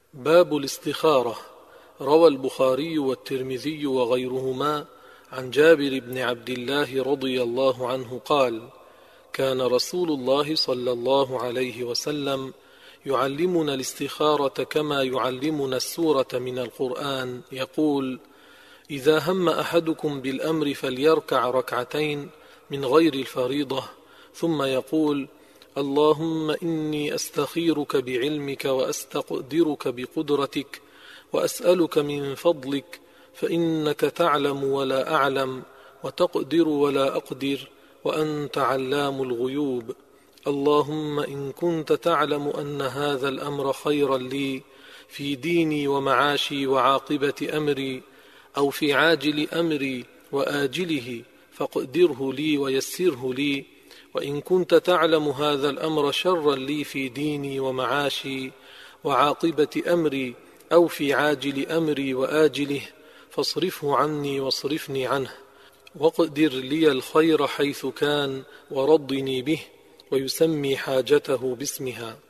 باب الاستخارة. روى البخاري والترمذي وغيرهما عن جابر بن عبد الله رضي الله عنه قال: كان رسول الله صلى الله عليه وسلم يعلمنا الاستخارة كما يعلمنا السورة من القرآن، يقول: إذا هم أحدكم بالأمر فليركع ركعتين من غير الفريضة، ثم يقول: اللهم إني أستخيرك بعلمك وأستقدرك بقدرتك وأسألك من فضلك، فإنك تعلم ولا أعلم وتقدر ولا أقدر وأنت علام الغيوب. اللهم إن كنت تعلم أن هذا الأمر خيرا لي في ديني ومعاشي وعاقبة أمري، أو في عاجل أمري وآجله، فاقدره لي ويسره لي. وإن كنت تعلم هذا الأمر شرا لي في ديني ومعاشي وعاقبة أمري، أو في عاجل أمري وآجله، فاصرفه عني واصرفني عنه، واقدر لي الخير حيث كان ورضني به، ويسمي حاجته باسمها.